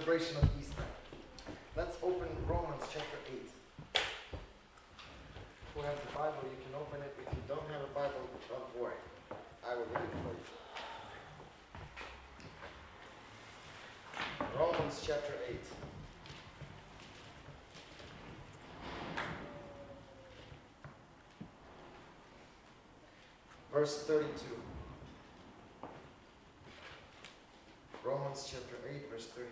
celebration of Easter. Let's open Romans chapter 8. Who have the Bible, you can open it. If you don't have a Bible, don't worry. I will read it for you. Romans chapter 8. Verse 32. Romans chapter 8, verse 32.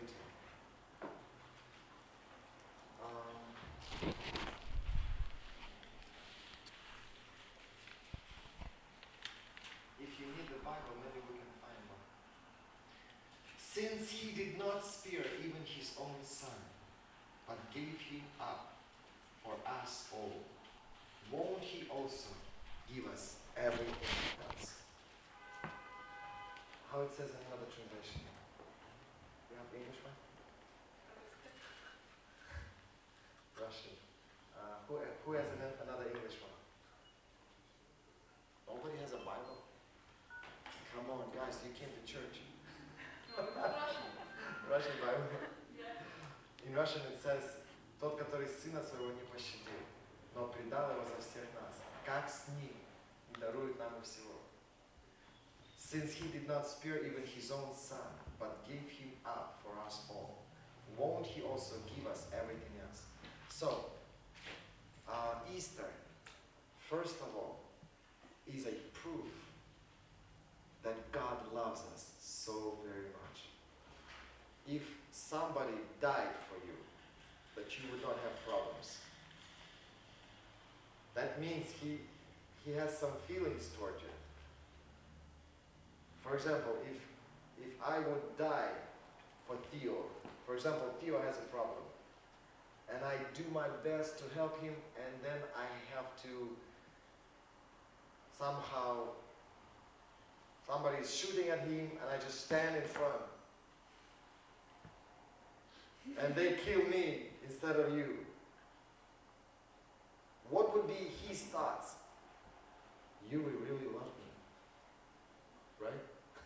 If you need the Bible, maybe we can find one. Since he did not spare even his own son, but gave him up for us all, won't he also give us everything else? How it says in another translation. You have English one? Russian. Who has another English one? Nobody has a Bible? Come on, guys, you came to church. Russian Bible. In Russian it says, тот, который сына своего не пощадил, но предал его за всех нас, как с ним и дарует нам и всего. Since he did not spare even his own son, but gave him up for us all, won't he also give us everything else? So, Easter, first of all, is a proof that God loves us so very much. If somebody died for you, that you would not have problems. That means he has some feelings toward you. For example, if I would die for Theo, for example, Theo has a problem, and I do my best to help him, and then I have to somehow, somebody's shooting at him, and I just stand in front, and they kill me instead of you. What would be his thoughts? You will really love me, right?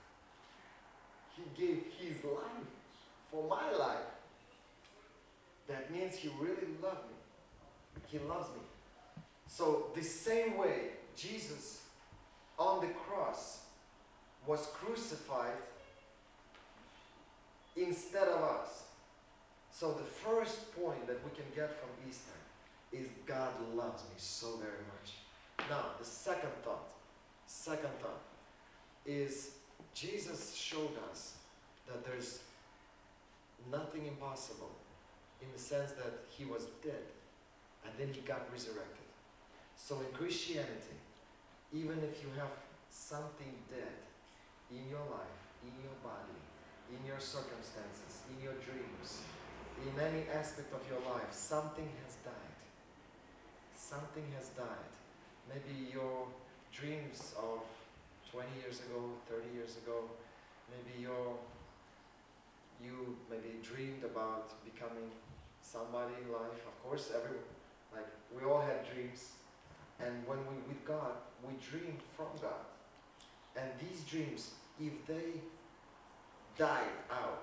He gave his life for my life. That means he really loved me. He loves me. So the same way Jesus on the cross was crucified instead of us. So the first point that we can get from Easter is God loves me so very much. Now, the second thought is Jesus showed us that there's nothing impossible, in the sense that he was dead and then he got resurrected. So in Christianity, even if you have something dead in your life, in your body, in your circumstances, in your dreams, in any aspect of your life, something has died. Something has died. Maybe your dreams of 20 years ago, 30 years ago, maybe you maybe dreamed about becoming somebody in life. Of course, we all had dreams. And when we with God, we dream from God. And these dreams, if they died out,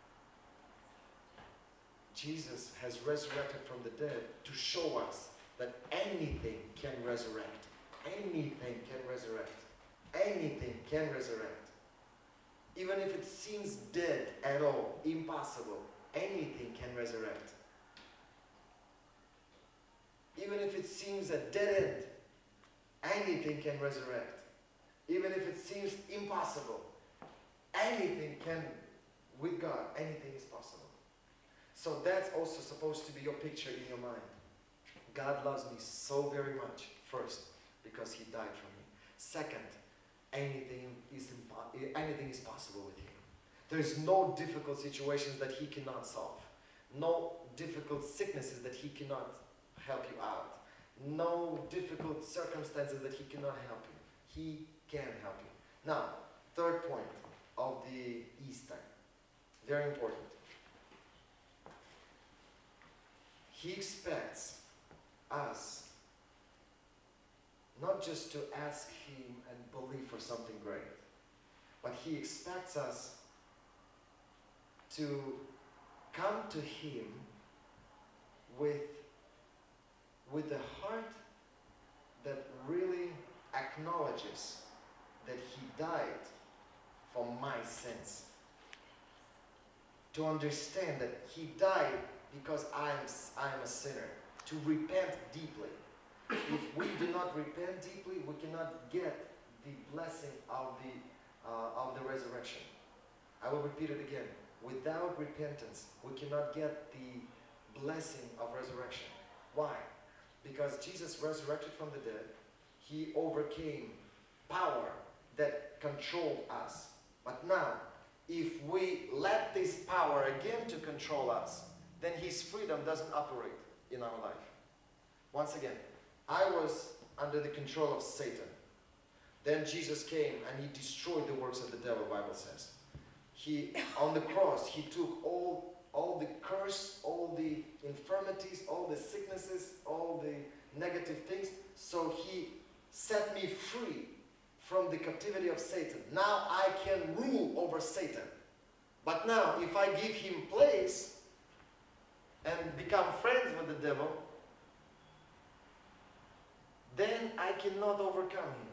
Jesus has resurrected from the dead to show us that anything can resurrect. Anything can resurrect. Anything can resurrect. Even if it seems dead at all, impossible, anything can resurrect. Even if it seems a dead end, anything can resurrect. Even if it seems impossible, anything can, with God, anything is possible. So that's also supposed to be your picture in your mind. God loves me so very much, first, because he died for me. Second, anything is possible with him. There's no difficult situations that he cannot solve. No difficult sicknesses that he cannot help you out. No difficult circumstances that he cannot help you. He can help you. Now, third point of the Easter. Very important. He expects us not just to ask him and believe for something great, but he expects us to come to Him with a heart that really acknowledges that He died for my sins. To understand that He died because I am a sinner. To repent deeply. If we do not repent deeply, we cannot get the blessing of the resurrection. I will repeat it again. Without repentance, we cannot get the blessing of resurrection. Why? Because Jesus resurrected from the dead. He overcame power that controlled us. But now, if we let this power again to control us, then His freedom doesn't operate in our life. Once again, I was under the control of Satan. Then Jesus came and He destroyed the works of the devil, the Bible says. On the cross, He took all the curse, all the infirmities, all the sicknesses, all the negative things. So He set me free from the captivity of Satan. Now I can rule over Satan. But now, if I give him place and become friends with the devil, then I cannot overcome him.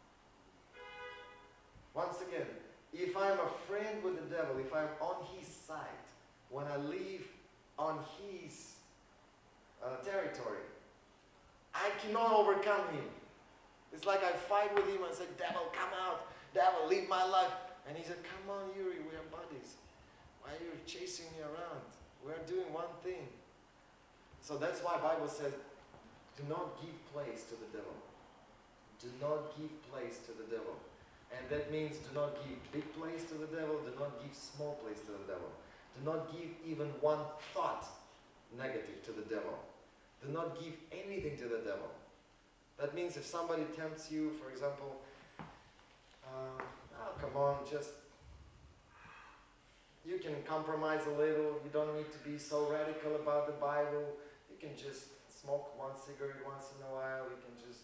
Once again, if I'm a friend with the devil, if I'm on his side, when I live on his territory, I cannot overcome him. It's like I fight with him and say, devil, come out. Devil, leave my life. And he said, come on, Yuri, we are buddies. Why are you chasing me around? We are doing one thing. So that's why the Bible says, do not give place to the devil. Do not give place to the devil. And that means do not give big place to the devil. Do not give small place to the devil. Do not give even one thought negative to the devil. Do not give anything to the devil. That means if somebody tempts you, for example, oh, come on, you can compromise a little. You don't need to be so radical about the Bible. You can just smoke one cigarette once in a while. You can just,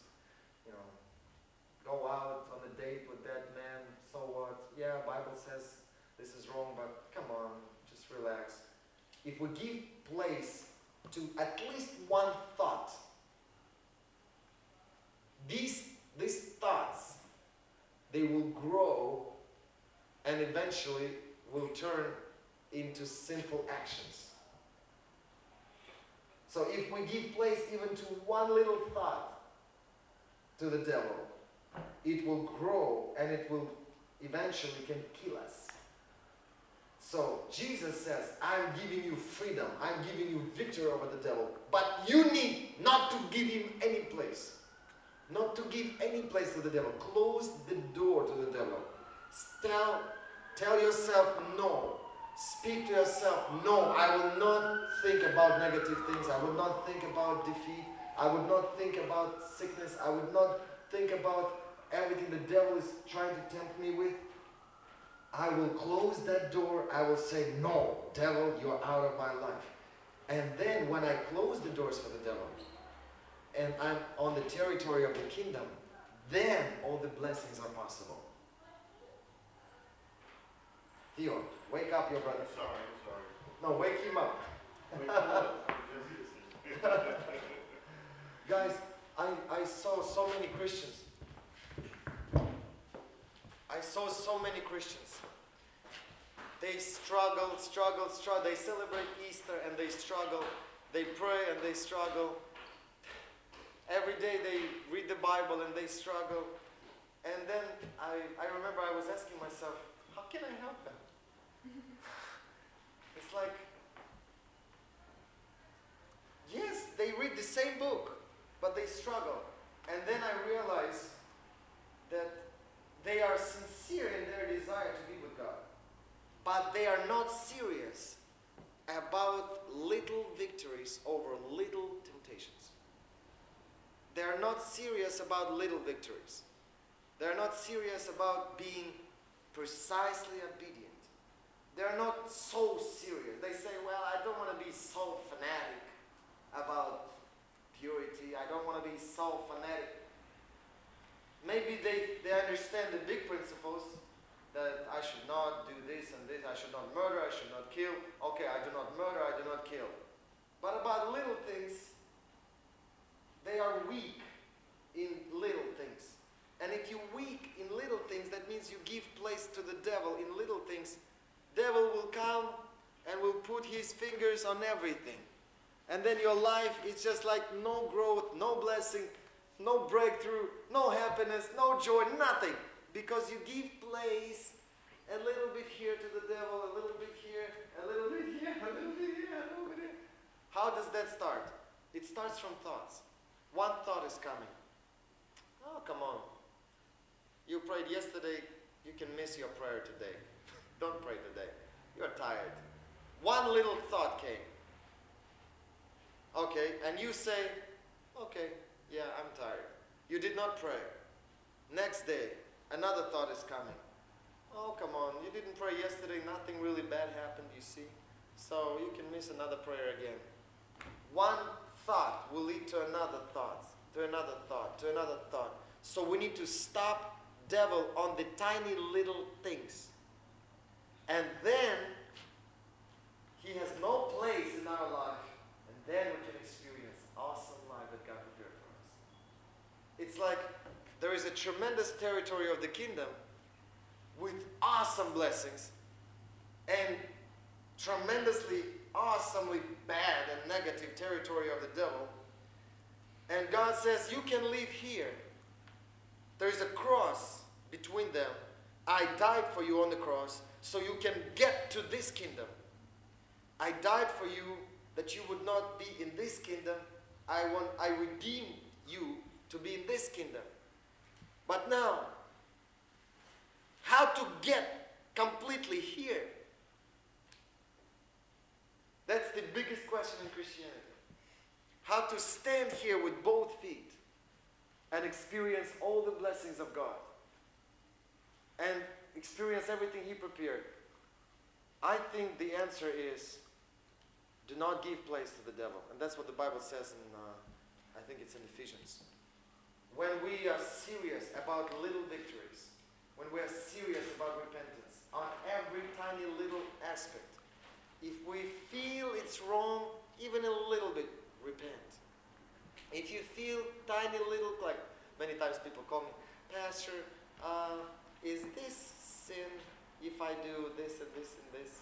go out on a date with that man. So what? Yeah, Bible says this is wrong, but come on, just relax. If we give place to at least one thought, these thoughts, they will grow and eventually will turn into sinful actions. So if we give place even to one little thought to the devil, it will grow and it will eventually can kill us. So Jesus says, I'm giving you freedom. I'm giving you victory over the devil. But you need not to give him any place. Not to give any place to the devil. Close the door to the devil. Tell yourself no. Speak to yourself, no, I will not think about negative things. I will not think about defeat. I would not think about sickness. I would not think about everything the devil is trying to tempt me with. I will close that door. I will say, no, devil, you're out of my life. And then when I close the doors for the devil, and I'm on the territory of the kingdom, then all the blessings are possible. Theo, wake up your brother. I'm sorry. No, wake him up. Wake him up. Guys, I saw so many Christians. They struggle. They celebrate Easter and they struggle. They pray and they struggle. Every day they read the Bible and they struggle. And then I remember I was asking myself, how can I help them? It's like, yes, they read the same book, but they struggle. And then I realized that they are sincere in their desire to be with God. But they are not serious about little victories over little temptations. They are not serious about little victories. They are not serious about being precisely obedient. They're not so serious. They say, well, I don't want to be so fanatic about purity. I don't want to be so fanatic. Maybe they understand the big principles, that I should not do this and this, I should not murder, I should not kill. Okay, I do not murder, I do not kill. But about little things, they are weak in little things. And if you're weak in little things, that means you give place to the devil in little things. Devil will come and will put his fingers on everything. And then your life is just like no growth, no blessing, no breakthrough, no happiness, no joy, nothing. Because you give place a little bit here to the devil, a little bit here, a little bit here, a little bit here, a little bit here. How does that start? It starts from thoughts. One thought is coming. Oh, come on. You prayed yesterday, you can miss your prayer today. Don't pray today. You're tired. One little thought came. Okay, and you say, okay, yeah, I'm tired. You did not pray. Next day, another thought is coming. Oh, come on, you didn't pray yesterday, nothing really bad happened, you see. So you can miss another prayer again. One thought will lead to another thought, to another thought, to another thought. So we need to stop devil on the tiny little things. And then he has no place in our life. And then we can experience awesome life that God prepared for us. It's like there is a tremendous territory of the kingdom with awesome blessings and tremendously, awesomely bad and negative territory of the devil. And God says, you can live here. There is a cross between them. I died for you on the cross so you can get to this kingdom. I died for you that you would not be in this kingdom. I redeemed you to be in this kingdom. But now, how to get completely here? That's the biggest question in Christianity. How to stand here with both feet and experience all the blessings of God and experience everything He prepared. I think the answer is do not give place to the devil. And that's what the Bible says in, I think it's in Ephesians. When we are serious about little victories, when we are serious about repentance, on every tiny little aspect, if we feel it's wrong, even a little bit, repent. If you feel tiny little, like many times people call me, Pastor, is this sin if I do this and this and this?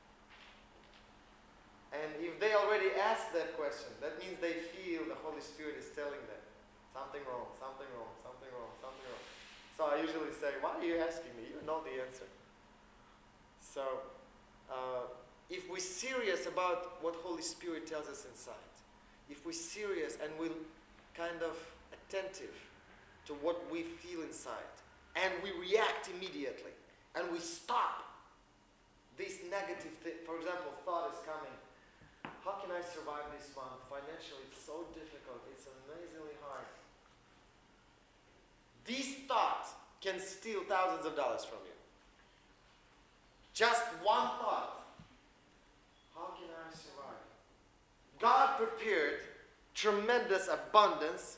And if they already ask that question, that means they feel the Holy Spirit is telling them something wrong, something wrong, something wrong, something wrong. So I usually say, why are you asking me? You know the answer. So, if we're serious about what Holy Spirit tells us inside, if we're serious and we're kind of attentive to what we feel inside, and we react immediately, and we stop this negative thing. For example, thought is coming. How can I survive this month? Financially, it's so difficult. It's amazingly hard. This thought can steal thousands of dollars from you. Just one thought. How can I survive? God prepared tremendous abundance.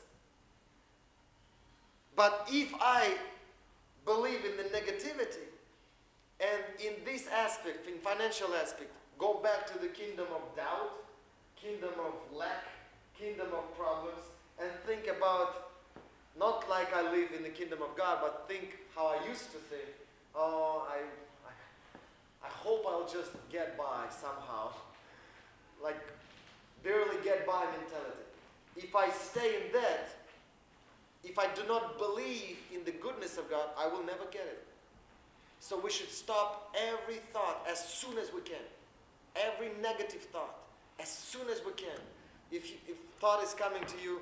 But if I believe in the negativity, and in this aspect, in financial aspect, go back to the kingdom of doubt, kingdom of lack, kingdom of problems, and think about, not like I live in the kingdom of God, but think how I used to think. Oh, I hope I'll just get by somehow. Like, barely get by mentality. If I stay in that, if I do not believe in the goodness of God, I will never get it. So we should stop every thought as soon as we can. Every negative thought, as soon as we can. If thought is coming to you,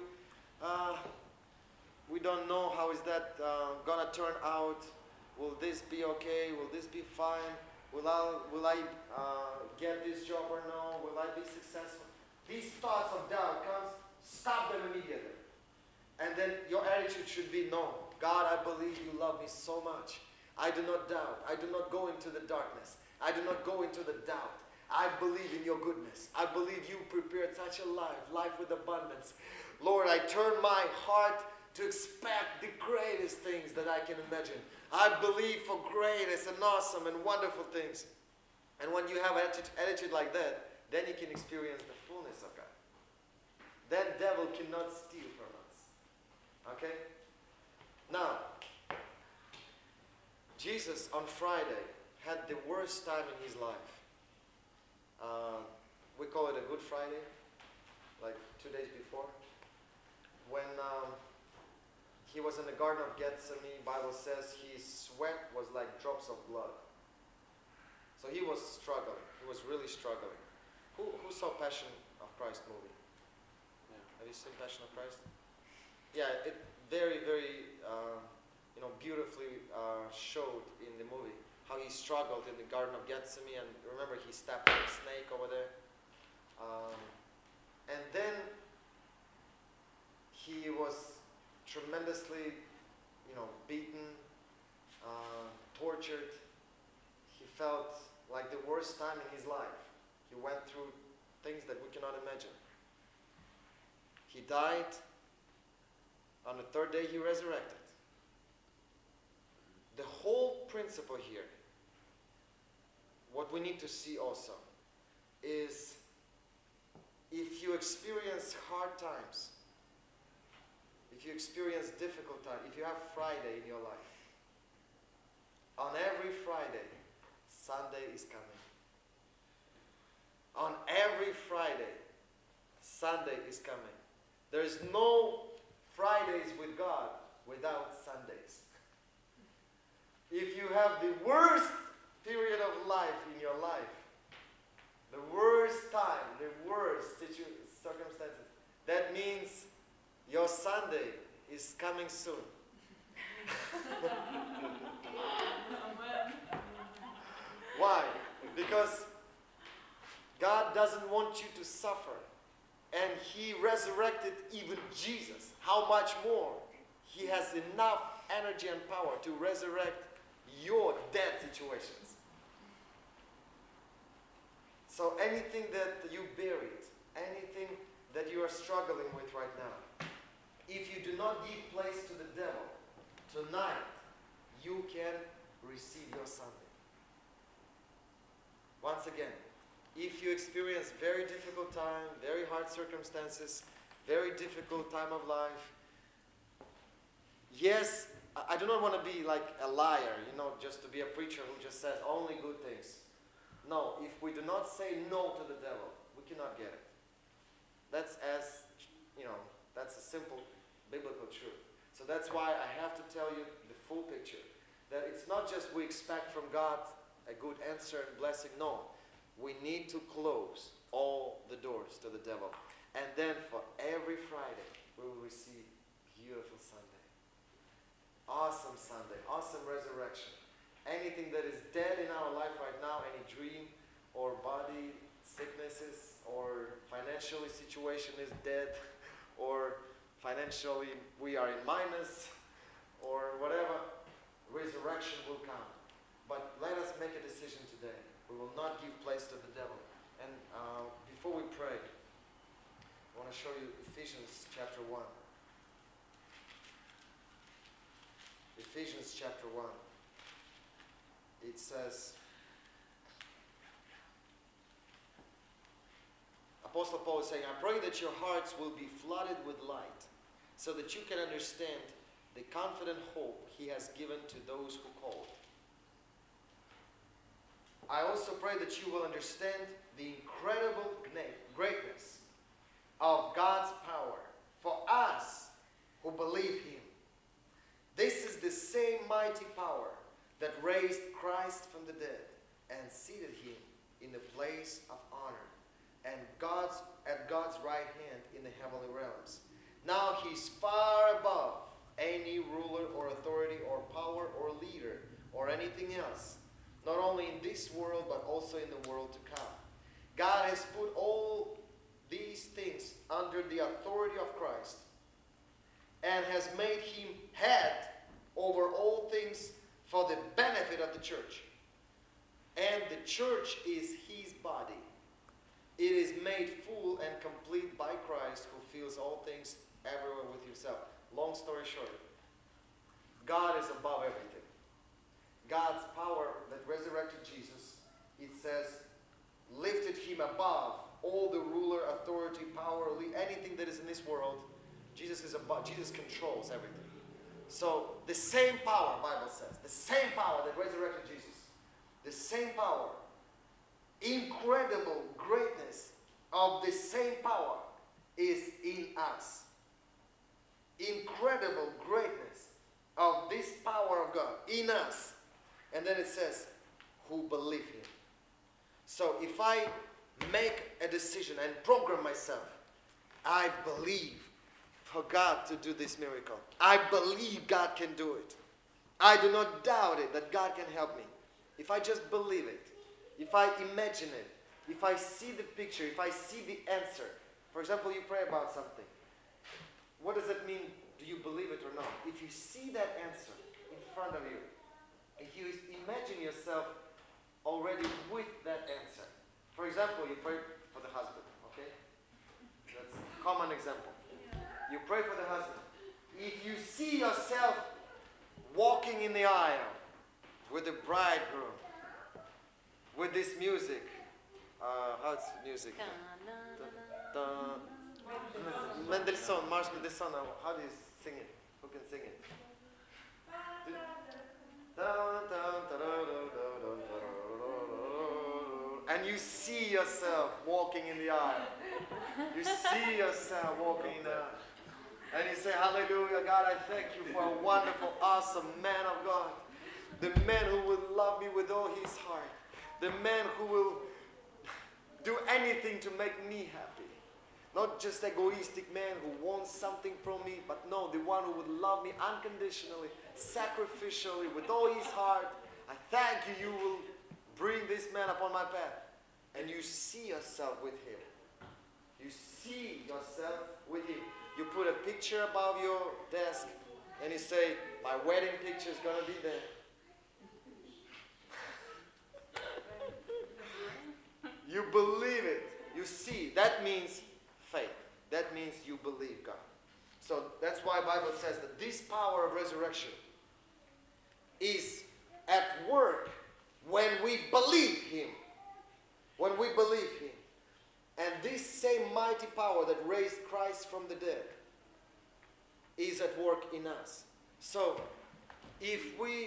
we don't know how is that gonna turn out. Will this be okay? Will this be fine? Will I get this job or no? Will I be successful? These thoughts of doubt comes, stop them immediately. And then your attitude should be, no, God, I believe you love me so much. I do not doubt. I do not go into the darkness. I do not go into the doubt. I believe in your goodness. I believe you prepared such a life with abundance. Lord, I turn my heart to expect the greatest things that I can imagine. I believe for greatest and awesome and wonderful things. And when you have an attitude like that, then you can experience the fullness of God. That devil cannot steal from us. Okay? Now, Jesus on Friday had the worst time in his life. We call it a Good Friday, like 2 days before. When he was in the Garden of Gethsemane, Bible says his sweat was like drops of blood. So he was struggling. He was really struggling. Who saw Passion of Christ movie? Yeah. Have you seen Passion of Christ? Yeah, it very, very, beautifully showed in the movie how he struggled in the Garden of Gethsemane, and remember he stepped on a snake over there. And then he was tremendously, beaten, tortured. He felt like the worst time in his life. He went through things that we cannot imagine. He died. On the third day, he resurrected. The whole principle here, what we need to see also, is if you experience hard times, if you experience difficult times, if you have Friday in your life, on every Friday, Sunday is coming. On every Friday, Sunday is coming. There is no Fridays with God without Sundays. If you have the worst period of life in your life, the worst time, the worst circumstances, that means your Sunday is coming soon. Why? Because God doesn't want you to suffer. And He resurrected even Jesus. How much more? He has enough energy and power to resurrect your dead situations. So anything that you buried, anything that you are struggling with right now, if you do not give place to the devil, tonight you can receive your Sunday. Once again, if you experience very difficult time, very hard circumstances, very difficult time of life, yes, I do not want to be like a liar, just to be a preacher who just says only good things. No, if we do not say no to the devil, we cannot get it. That's that's a simple biblical truth. So that's why I have to tell you the full picture. That it's not just we expect from God a good answer and blessing. No, we need to close all the doors to the devil. And then for every Friday, we will receive beautiful Sunday. Awesome Sunday, awesome resurrection. Anything that is dead in our life right now, any dream or body sicknesses or financially situation is dead, or financially we are in minus, or whatever, resurrection will come. But let us make a decision today. We will not give place to the devil. And before we pray, I want to show you Ephesians chapter 1. Ephesians chapter 1. It says, Apostle Paul is saying, I pray that your hearts will be flooded with light, so that you can understand the confident hope He has given to those who called. I also pray that you will understand the incredible greatness of God's power for us who believe Him. This is the same mighty power that raised Christ from the dead and seated Him in the place of honor and at God's right hand in the heavenly realms. Now He's far above any ruler or authority or power or leader or anything else, not only in this world but also in the world to come. God has put all these things under the authority of Christ and has made Him head over all things for the benefit of the church. And the church is His body. It is made full and complete by Christ, who fills all things everywhere with Himself. Long story short, God is above everything. God's power that resurrected Jesus, it says, lifted him above all the ruler, authority, power, anything that is in this world. Jesus is above. Jesus controls everything. So the same power, Bible says, the same power that resurrected Jesus, the same power, incredible greatness of the same power is in us. Incredible greatness of this power of God in us. And then it says, who believe him. So if I make a decision and program myself, I believe for God to do this miracle. I believe God can do it. I do not doubt it that God can help me. If I just believe it, if I imagine it, if I see the picture, if I see the answer. For example, you pray about something. What does it mean? Do you believe it or not? If you see that answer in front of you, if you imagine yourself already with that answer. For example, you pray for the husband, okay? That's a common example. You pray for the husband. If you see yourself walking in the aisle with the bridegroom, with this music, how's music? Mendelssohn, March Mendelssohn, how do you sing it? Who can sing it? And you see yourself walking in the aisle. You see yourself walking in the aisle. And you say, hallelujah, God, I thank you for a wonderful, awesome man of God. The man who will love me with all his heart. The man who will do anything to make me happy. Not just egoistic man who wants something from me, but no, the one who would love me unconditionally, sacrificially, with all his heart. I thank you, you will bring this man upon my path. And you see yourself with him. You see yourself with him. You put a picture above your desk and you say, my wedding picture is going to be there. You believe it. You see. That means faith. That means you believe God. So that's why the Bible says that this power of resurrection is at work when we believe him. When we believe him. And this same mighty power that raised Christ from the dead is at work in us. So, if we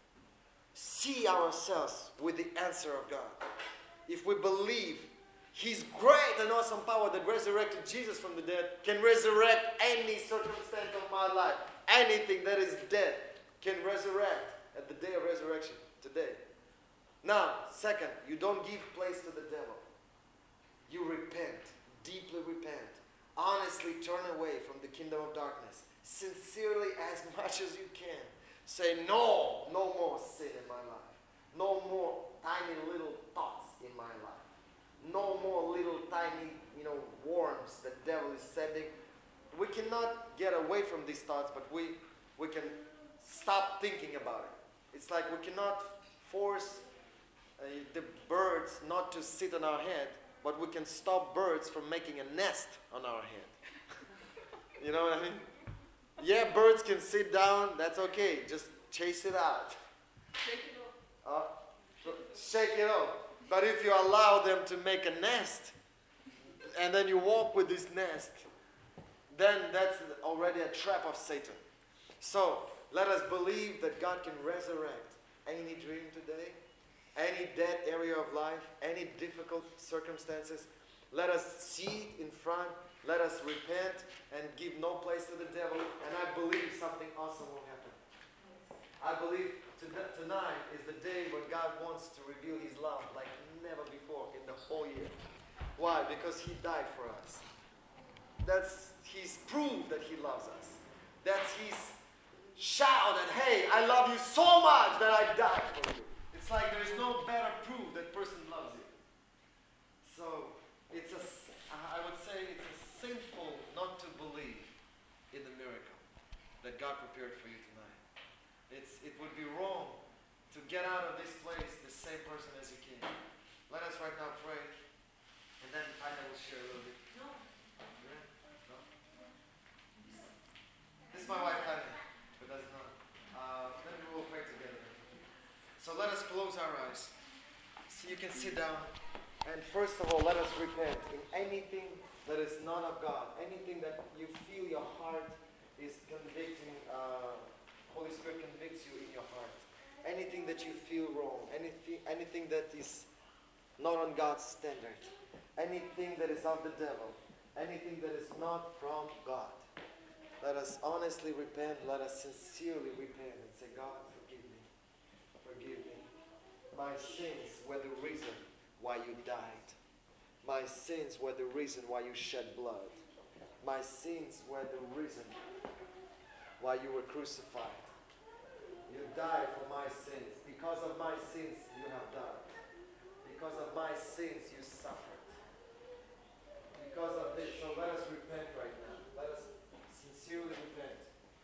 see ourselves with the answer of God, if we believe his great and awesome power that resurrected Jesus from the dead can resurrect any circumstance of my life, anything that is dead can resurrect at the day of resurrection today. Now, second, you don't give place to the devil. You repent, deeply repent, honestly turn away from the kingdom of darkness, sincerely as much as you can. Say, no more sin in my life. No more tiny little thoughts in my life. No more little tiny, worms that the devil is sending. We cannot get away from these thoughts, but we can stop thinking about it. It's like we cannot force the birds not to sit on our head, but we can stop birds from making a nest on our head. You know what I mean? Yeah, birds can sit down, that's okay. Just chase it out. Shake it off. Shake it off. But if you allow them to make a nest, and then you walk with this nest, then that's already a trap of Satan. So, let us believe that God can resurrect any dream today, any dead area of life, any difficult circumstances. Let us see it in front. Let us repent and give no place to the devil. And I believe something awesome will happen. I believe tonight is the day when God wants to reveal his love like never before in the whole year. Why? Because he died for us. That's his proof that he loves us. That's his shout that, hey, I love you so much that I died for you. It's like there is no better proof that person loves you. So I would say it's sinful not to believe in the miracle that God prepared for you tonight. It would be wrong to get out of this place the same person as you came. Let us right now pray, and then I will share a little bit. No. Yeah? No? This is my wife, Tanya, but that's not. Then we will pray together. So you can sit down. And first of all, let us repent in anything that is not of God. Anything that you feel your heart is convicting, Holy Spirit convicts you in your heart. Anything that you feel wrong. Anything that is not on God's standard. Anything that is of the devil. Anything that is not from God. Let us honestly repent. Let us sincerely repent and say, God, forgive me. Forgive me. My sins were the reason why you died. My sins were the reason why you shed blood. My sins were the reason why you were crucified. You died for my sins. Because of my sins, you have died. Because of my sins, you suffered. Because of this, so let us repent right now. Let us sincerely repent.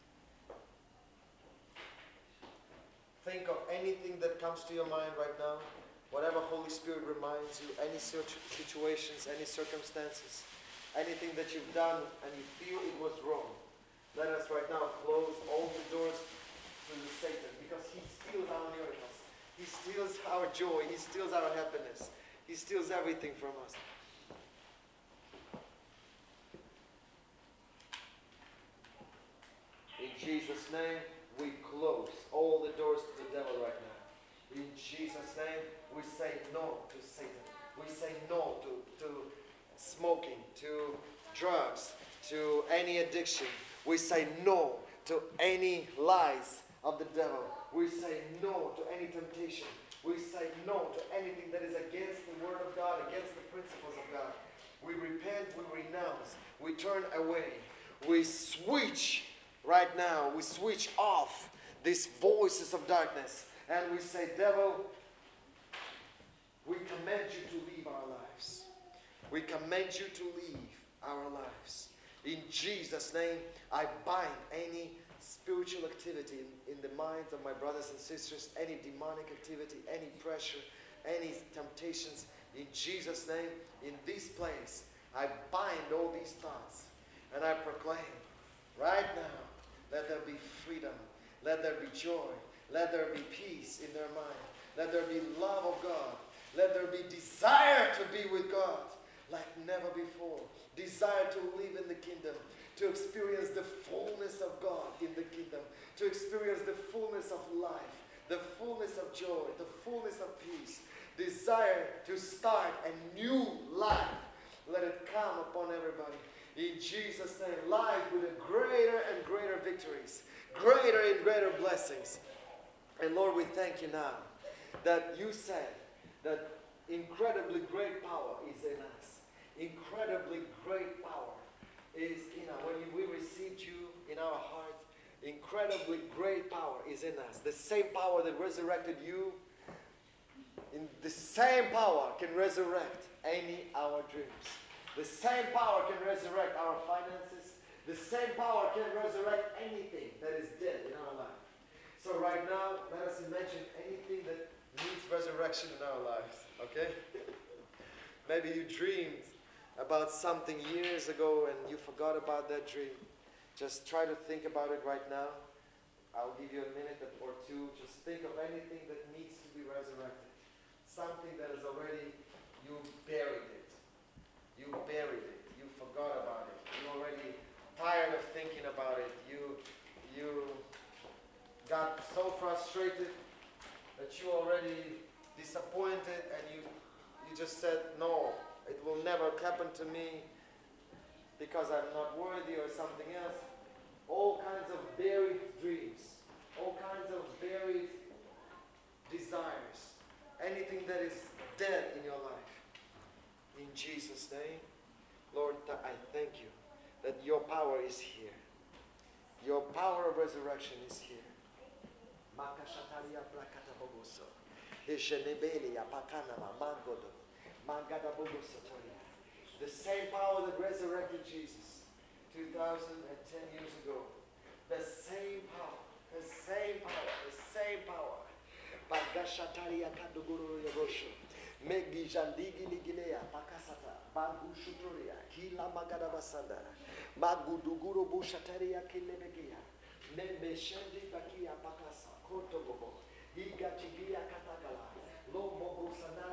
Think of anything that comes to your mind right now. Whatever Holy Spirit reminds you, any situations, any circumstances, anything that you've done and you feel it was wrong. Let us right now close all the doors to Satan, because he steals our miracles. He steals our joy. He steals our happiness. He steals everything from us. In Jesus' name, we close all the doors to the devil right now. In Jesus' name, we say no to Satan. We say no to smoking, to drugs, to any addiction. We say no to any lies of the devil. We say no to any temptation. We say no to anything that is against the word of God, against the principles of God. We repent, we renounce, we turn away. We switch right now. We switch off these voices of darkness. And we say, devil, we command you to leave our lives. We command you to leave our lives. In Jesus' name, I bind any spiritual activity in the minds of my brothers and sisters, any demonic activity, any pressure, any temptations. In Jesus' name, in this place, I bind all these thoughts. And I proclaim, right now, let there be freedom. Let there be joy. Let there be peace in their mind. Let there be love of God. Let there be desire to be with God like never before. Desire to live in the kingdom. To experience the fullness of God in the kingdom. To experience the fullness of life. The fullness of joy. The fullness of peace. Desire to start a new life. Let it come upon everybody. In Jesus' name. Life with a greater and greater victories. Greater and greater blessings. And Lord, we thank you now that you said that incredibly great power is in us. Incredibly great power is in us. When we received you in our heart, incredibly great power is in us. The same power that resurrected you, in the same power can resurrect any our dreams. The same power can resurrect our finances. The same power can resurrect anything that is dead in our life. So right now, let us imagine anything that needs resurrection in our lives, okay? Maybe you dreamed about something years ago and you forgot about that dream. Just try to think about it right now. I'll give you a minute or two. Just think of anything that needs to be resurrected. Something that is already, you buried it. You buried it. You forgot about it. You're already tired of thinking about it. You got so frustrated that you already disappointed and you just said, no, it will never happen to me because I'm not worthy or something else. All kinds of buried dreams, all kinds of buried desires, anything that is dead in your life. In Jesus' name, Lord, I thank you that your power is here. Your power of resurrection is here. The same power that resurrected Jesus 2010 years ago. The same power. The same power. The same power. Megi jandigi ligilea pakasata bagu shuturia kila magada basanda magu duguro bushataria kilebegia nembe shendi bakia pakasa koto bobo higa chigia katakala lomo busandaria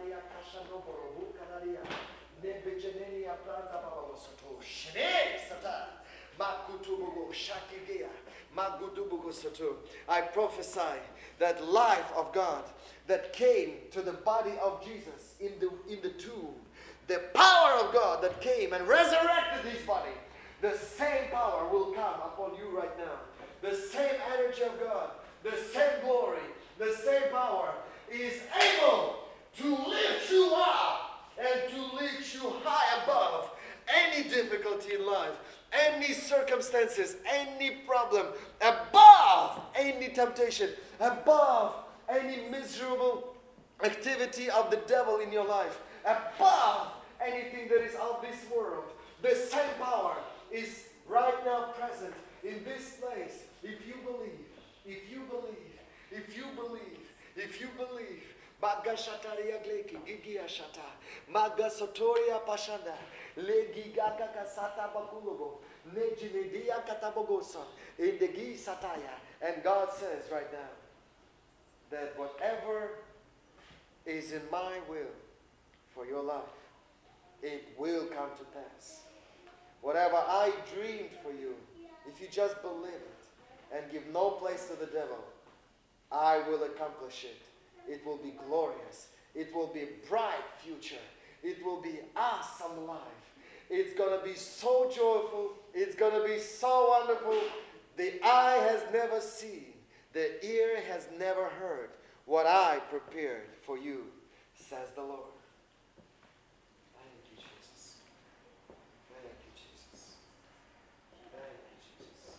Shanoboru Kanaria. Nebejenenia Pranda Babasoto. Shene Sata. Makutubugo Shakigea. Magudubugo Soto. I prophesy that life of God that came to the body of Jesus in the tomb, the power of God that came and resurrected his body, the same power will come upon you right now. The same energy of God, the same glory, the same power is able to lift you up and to lift you high above any difficulty in life, any circumstances, any problem, above any temptation, above any miserable activity of the devil in your life, above anything that is of this world. The same power is right now present in this place. If you believe, if you believe, if you believe, if you believe. Maga shataria gleki, gigia shata, maga sotoria pashanda, le gigaga kasata bakulobo, nejinedia katabogosa, indegi sataya. And God says right now that whatever is in my will for your life, it will come to pass. Whatever I dreamed for you, if you just believe it and give no place to the devil, I will accomplish it. It will be glorious. It will be a bright future. It will be awesome life. It's going to be so joyful. It's going to be so wonderful. The eye has never seen. The ear has never heard what I prepared for you, says the Lord. Thank you, Jesus. Thank you, Jesus. Thank you, Jesus.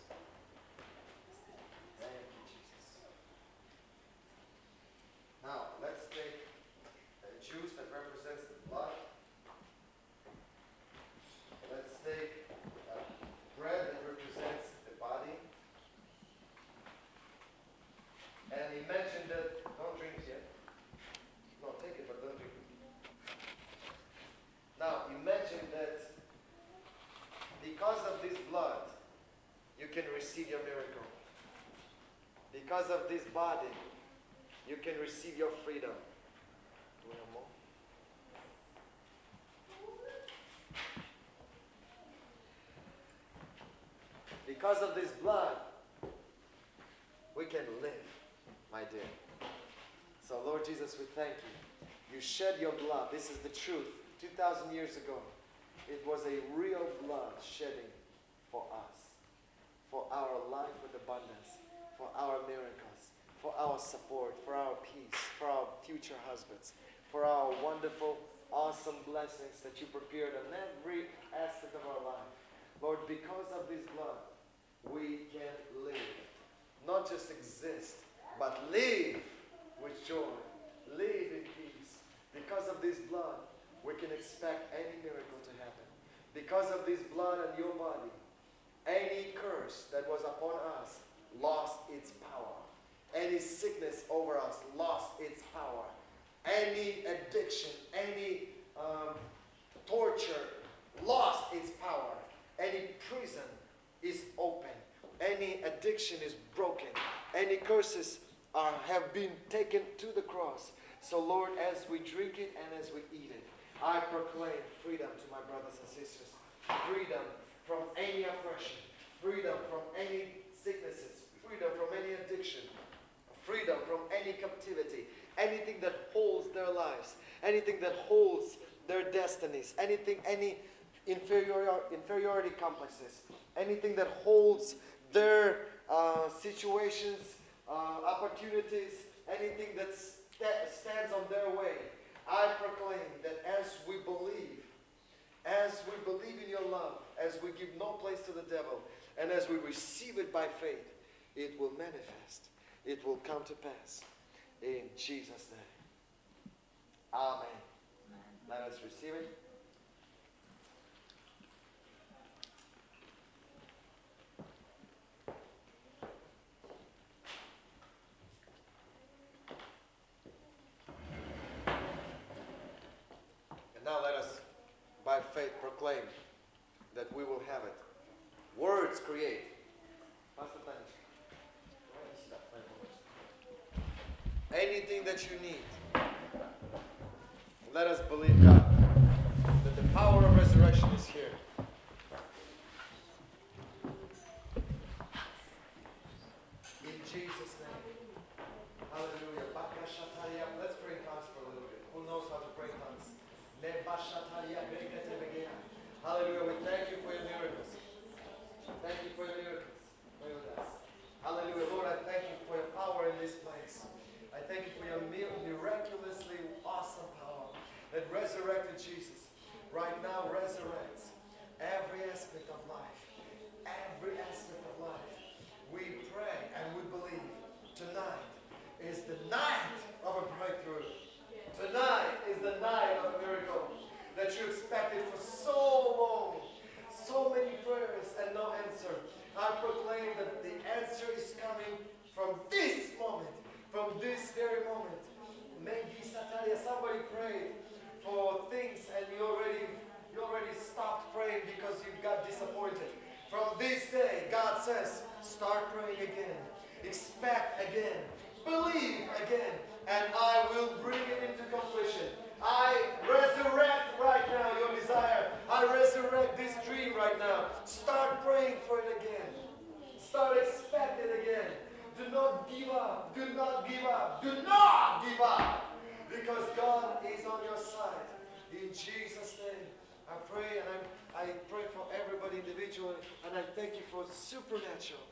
Thank you, Jesus. Now, let's take a juice that represents the blood. Let's take bread that represents the body. And imagine that, don't drink it yet. No, take it, but don't drink it. Now, imagine that because of this blood, you can receive your miracle. Because of this body, you can receive your freedom. Do you want more? Because of this blood, we can live, my dear. So, Lord Jesus, we thank you. You shed your blood. This is the truth. 2,000 years ago, it was a real blood shedding for us, for our life with abundance, for our miracles, for our support, for our peace, for our future husbands, for our wonderful, awesome blessings that you prepared on every aspect of our life. Lord, because of this blood, we can live. Not just exist, but live with joy. Live in peace. Because of this blood, we can expect any miracle to happen. Because of this blood and your body, any curse that was upon us lost its power. Any sickness over us lost its power. Any addiction, any torture lost its power. Any prison is open. Any addiction is broken. Any curses have been taken to the cross. So Lord, as we drink it and as we eat it, I proclaim freedom to my brothers and sisters. Freedom from any oppression. Freedom from any sicknesses. Freedom from any addiction. Freedom from any captivity. Anything that holds their lives. Anything that holds their destinies. Any inferiority complexes. Anything that holds their situations, opportunities, anything that stands on their way. I proclaim that as we believe in your love, as we give no place to the devil, and as we receive it by faith, it will manifest. It will come to pass. In Jesus' name. Amen. Let us receive it. And now let us, by faith, proclaim that we will have it. Words create. Pastor Tanish. Anything that you need, Let us believe, God, that the power of resurrection is here. In Jesus' name. Hallelujah. Let's pray in tongues for a little bit. Who knows how to pray in tongues? Hallelujah. We thank you for your miracles. Thank you for your miracles. Hallelujah. Lord, I thank you for your power in this place. I thank you for your miraculously awesome power that resurrected Jesus. Right now resurrects every aspect of life. Every aspect of life. We pray and we believe tonight is the night of a breakthrough. Tonight is the night of a miracle that you expected for so long. So many prayers and no answer. I proclaim that the answer is coming from this moment, from this very moment. Maybe Sataria, somebody prayed for things and you already stopped praying because you got disappointed. From this day, God says, start praying again. Expect again. Believe again. And I will bring it into completion. I resurrect right now your desire. I resurrect this dream right now. Start praying for it again. Start expecting it again. Do not give up. Do not give up. Do not give up. Because God is on your side. In Jesus' name, I pray and I pray for everybody individually. And I thank you for supernatural,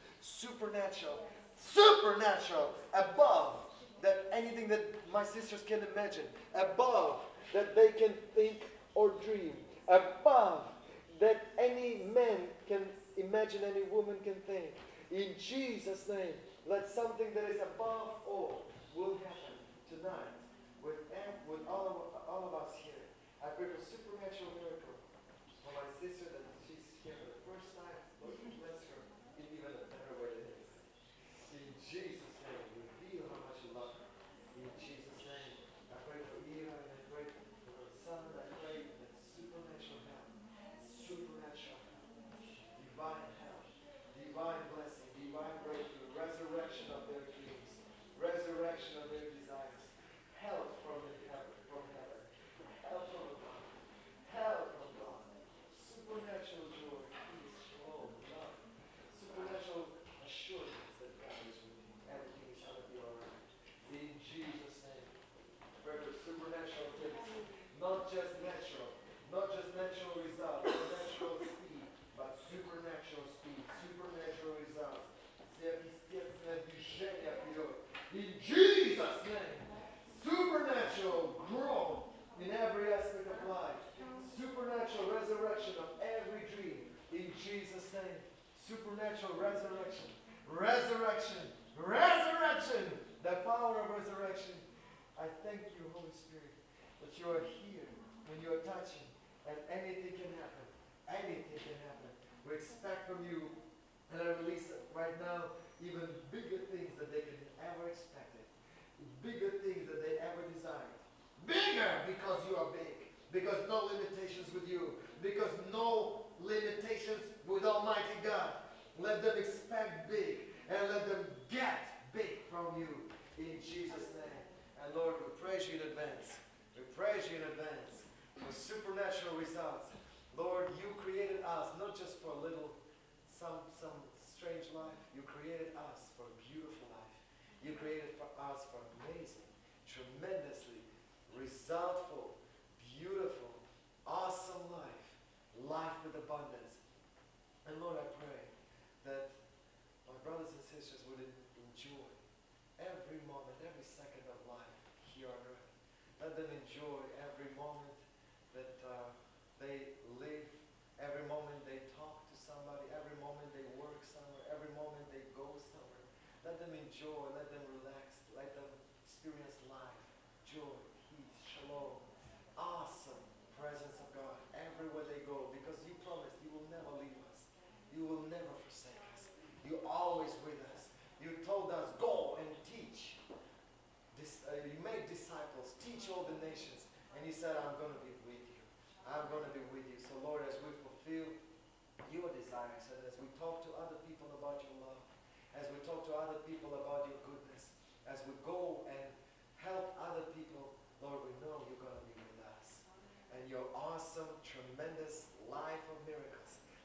above that anything that my sisters can imagine, above that they can think or dream, above that any man can imagine, any woman can think. In Jesus' name, let something that is above all will happen tonight with all of us here. I pray for supernatural miracle for my sister that she's here for the first time. Lord, bless her in even a better way than this. In Jesus' name, reveal how much you love her. In Jesus' name, I pray for Ira and I pray for her son. I pray that supernatural help, divine help, divine blessing, divine breakthrough, resurrection of their dreams, resurrection of their desires, help from heaven, help from above, help from God, supernatural joy, peace, shalom, love, supernatural assurance that God is with you. Everything is going to be all right. In Jesus' name, pray for supernatural things, not just natural results, not natural speed, but supernatural speed, supernatural results. In Jesus' name, supernatural growth in every aspect of life, supernatural resurrection of every dream. In Jesus' name, supernatural resurrection, the power of resurrection. I thank you, Holy Spirit, that you are here when you are touching, and anything can happen. Anything can happen. We expect from you, and I release it right now, even bigger things that they can ever expected. Bigger things that they ever desired. Bigger because you are big. Because no limitations with you. Because no limitations with Almighty God. Let them expect big and let them get big from you in Jesus' name. And Lord, we praise you in advance. We praise you in advance for supernatural results. Lord, you created us not just for a little, some strange life. You created us for a beautiful life. You created for us for amazing, tremendously resultful, beautiful, awesome life. Life with abundance. And Lord, I pray that my brothers and sisters would enjoy every moment, every second of life here on earth. Let them enjoy every moment that they live, every moment they talk to somebody, every moment they work somewhere, every moment they go somewhere. Let them enjoy, let them relax, let them experience life, joy, peace, shalom, awesome presence of God everywhere they go, because you promised you will never leave us. You will never forsake us. You're always with us. You told us, go and teach. You make disciples, teach all the nations. And you said, I'm going to be with you. I'm going to be with you. So Lord, as we fulfill your desires, and as we talk to other people about your love, as we talk to other people about your goodness, as we go and help other people, Lord, we know you're going to be with us.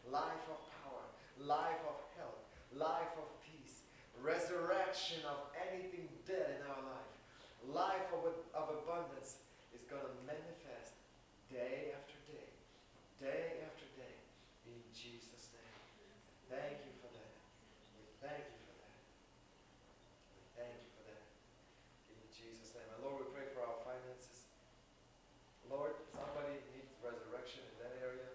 life of power, life of health, life of peace, resurrection of anything dead in our life, life of abundance is going to manifest day after day, day after day, in Jesus' name. Thank you for that. We thank you for that. We thank you for that. In Jesus' name. And Lord, we pray for our finances. Lord, somebody needs resurrection in that area.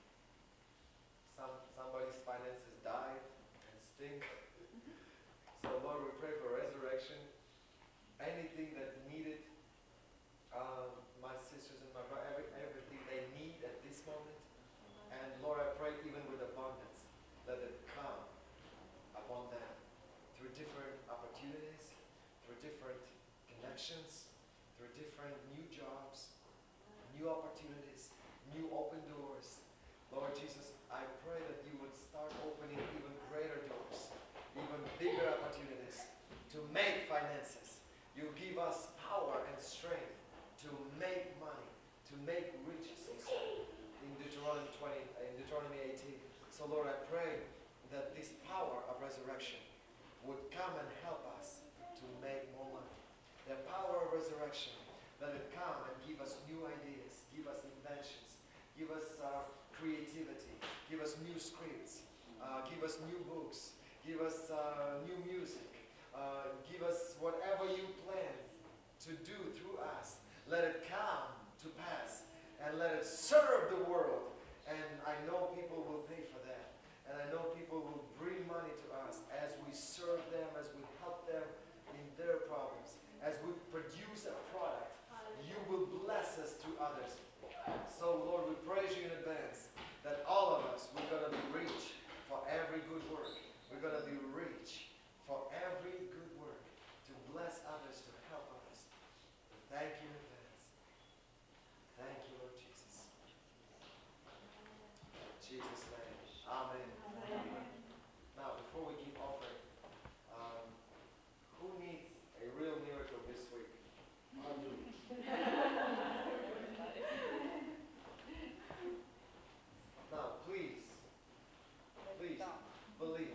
Somebody's finances died and stink. So Lord, we pray for resurrection. Anything that's needed, my sisters and my brother, everything they need at this moment. And Lord, I pray even with abundance, let it come upon them through different opportunities, through different connections, through different new jobs, new opportunities, new open doors. Lord Jesus, I pray that you would start opening even greater doors, even bigger opportunities to make finances. You give us power and strength to make money, to make riches, in Deuteronomy 18. So Lord, I pray that this power of resurrection would come and help us to make more money. The power of resurrection, let it come and give us new ideas, give us inventions, give us creativity, give us new scripts, give us new books, give us new music, give us whatever you plan to do through us. Let it come to pass and let it serve the world. And I know people will pay for that. And I know people will bring money to us as we serve them, as we help them in their problems. As we produce a product, you will bless us through others. So Lord, we praise you in advance that all of us, we're going to be rich for every good work. We're going to be rich for every good work to bless others, to help others. Thank you in advance. Thank you, Lord Jesus. In Jesus' name. Amen. Now, before we keep offering, who needs a real miracle this week? Now, please believe.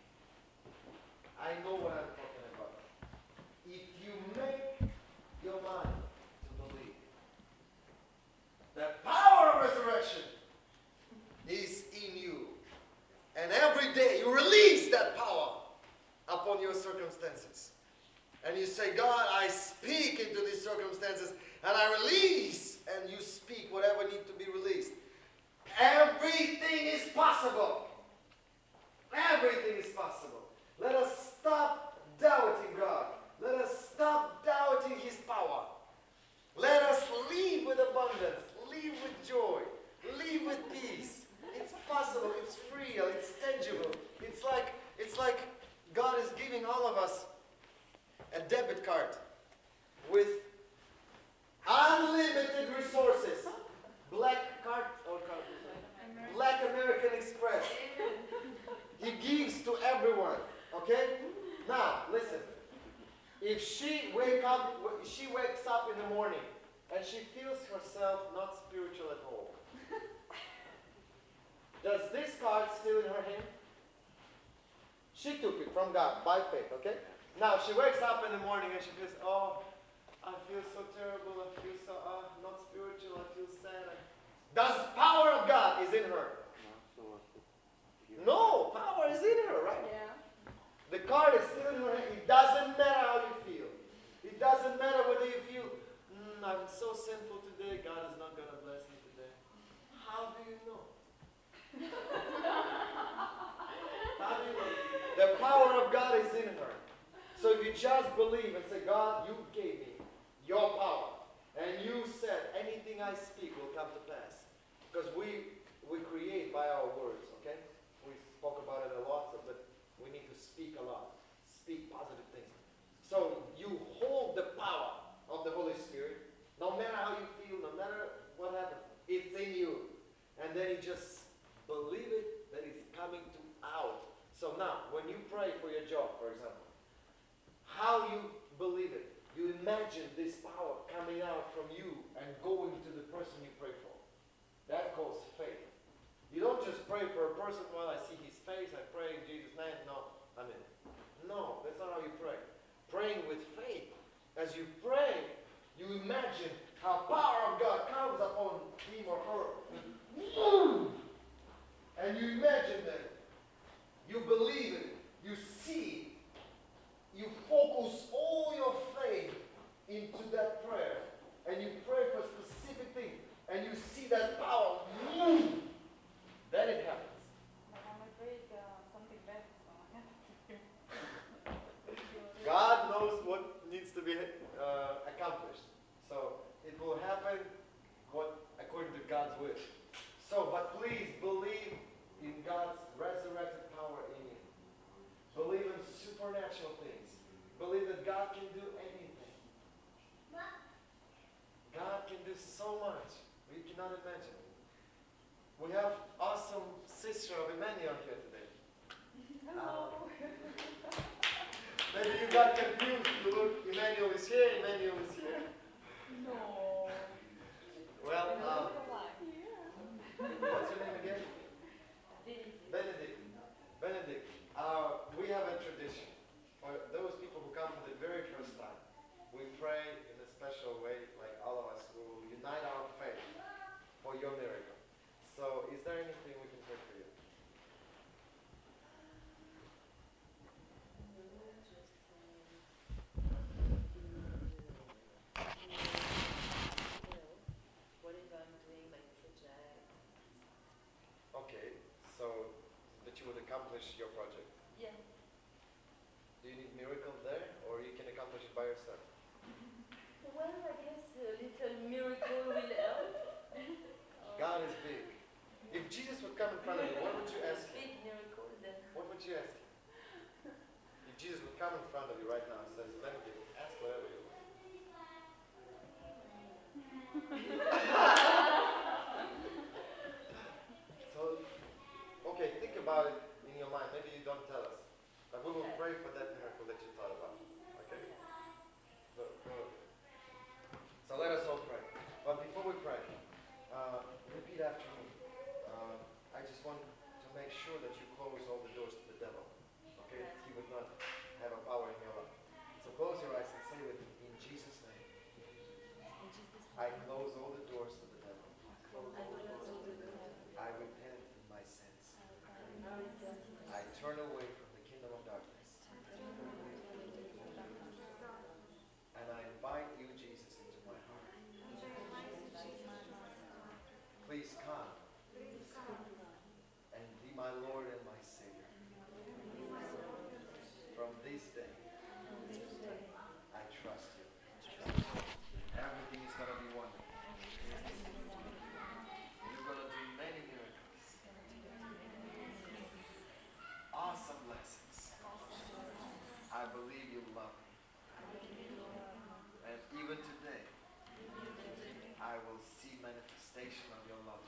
I know what I'm talking about. If you make your mind to believe, the power of resurrection is in you. And every day you release that power upon your circumstances. And you say, God, I speak into these circumstances and I release. And you speak whatever needs to be released. Everything is possible. Everything is possible. Let us stop doubting God. Let us stop doubting His power. Let us live with abundance. Live with joy. Live with peace. It's possible. It's real. It's tangible. It's like God is giving all of us a debit card with unlimited resources. Black card or card? Black American Express. He gives to everyone. Okay? Now, listen. If she wakes up in the morning and she feels herself not spiritual at all, does this card still in her hand? She took it from God by faith, okay? Now she wakes up in the morning and she feels, oh, I feel so terrible, I feel so not spiritual, I feel sad. Does power of God is in her? No, power is in her, right? Yeah. The card is still in her hand. It doesn't matter how you feel. It doesn't matter whether you feel, I'm so sinful today, God is not going to bless me today. How do you know? How do you know? The power of God is in her. So if you just believe and say, God, you gave me your power. And you said, anything I speak will come to pass. Because we create by our words, okay? We spoke about it a lot, but we need to speak a lot. Speak positive things. So you hold the power of the Holy Spirit. No matter how you feel, no matter what happens, it's in you. And then you just believe it, that it's coming out. So now, when you pray for your job, for example, how you believe it, you imagine this power coming out from you and going to the person you pray for. That calls faith. You don't just pray for a person, well, I see his face, I pray in Jesus' name. No, no, that's not how you pray. Praying with faith. As you pray, you imagine how power of God comes upon him or her. And you imagine that. You believe it. You see it. You focus all your faith into that prayer. And you pray for a specific thing. And you see that power move. Then it happens. But I'm afraid something bad is going to happen to you. God knows what needs to be accomplished. So it will happen according to God's wish. So, but please believe in God's resurrected power in you. Believe in supernatural things. Believe that God can do anything. God can do so much. We cannot imagine. We have awesome sister of Emmanuel here today. Hello. Maybe you got confused. You look, Emmanuel is here, Emmanuel is here. No. Well, Yeah. what's your name again? Benedict. Benedict. We have a tradition. For those people who come for the very first time, we pray in a special way, like all of us. We will unite our faith for your miracle. So, is there anything we can pray for you? What if I'm doing my project? Okay, so that you would accomplish your project. Yeah. Do you need miracle there, or you can accomplish it by yourself? Well, I guess a little miracle will help. God is big. If Jesus would come in front of you, what would you ask him? Big miracle then. What would you ask him? If Jesus would come in front of you right now and says, Benedict, ask whatever you want. So, okay, think about it in your mind. Maybe you don't tell us. But we will pray for that miracle that you thought about. Okay? So let us all pray. But before we pray, repeat after me. I just want to make sure that you close all the doors to the devil. Okay? He would not have a power in your life. So close your eyes and say with me, in Jesus' name, I close all the doors to the devil. I repent of my sins. I turn away from the kingdom of darkness. And I invite you, Jesus, into my heart. Please come and be my Lord and my Savior. From this day, I trust you. Everything is going to be wonderful. You're going to do many miracles. Awesome blessings. I believe you love me. And even today, I will see manifestation of your love.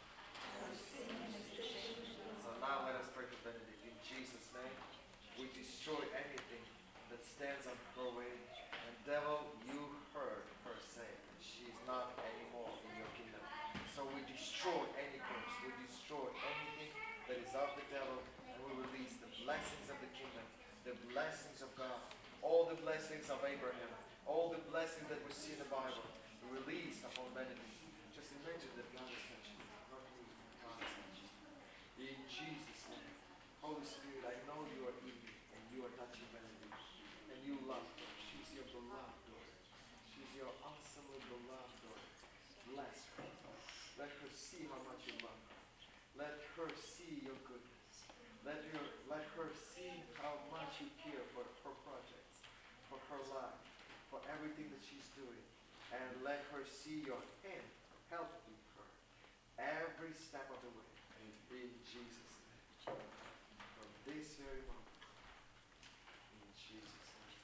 So now let us pray for Benedict. In Jesus' name, we destroy anything that stands on her way. And devil, you heard her say that she is not anymore in your kingdom. So we destroy any curse. We destroy anything that is of the devil. And we release the blessings of the kingdom, the blessings of God, all the blessings of Abraham, all the blessings that we see in the Bible, release upon Benedict. Just imagine that God is touching you. Not me. God is touching you. In Jesus' name. Holy Spirit, I know you are in me and you are touching Benedict. And you love her. She's your beloved daughter. She's your awesomely beloved daughter. Bless her. Let her see how much you love her. Let her see your goodness. Let her see how much you care for her projects, for her life, for everything that she's doing. And let her see your hand helping her every step of the way. In Jesus' name. From this very moment. In Jesus' name.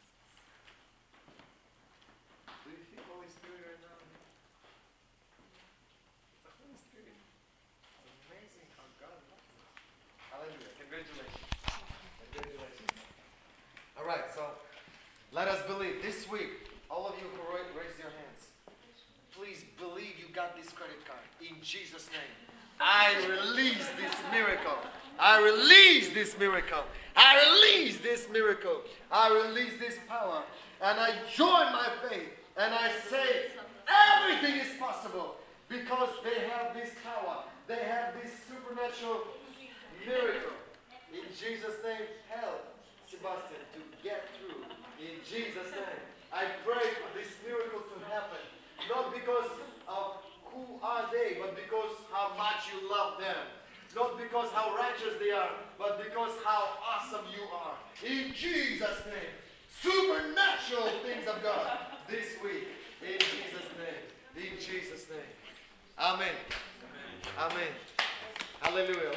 Do you feel Holy Spirit right now? It's the Holy Spirit. It's amazing how God loves us. Hallelujah. Congratulations. Congratulations. All right, so let us believe. This week, all of you who raise your hands, please believe you got this credit card. In Jesus' name. I release this miracle. I release this miracle. I release this miracle. I release this power. And I join my faith. And I say, everything is possible. Because they have this power. They have this supernatural miracle. In Jesus' name, help Sebastian to get through. In Jesus' name. I pray for this miracle to happen. Not because of who are they, but because how much you love them. Not because how righteous they are, but because how awesome you are. In Jesus' name. Supernatural things of God this week. In Jesus' name. In Jesus' name. Amen. Amen. Hallelujah.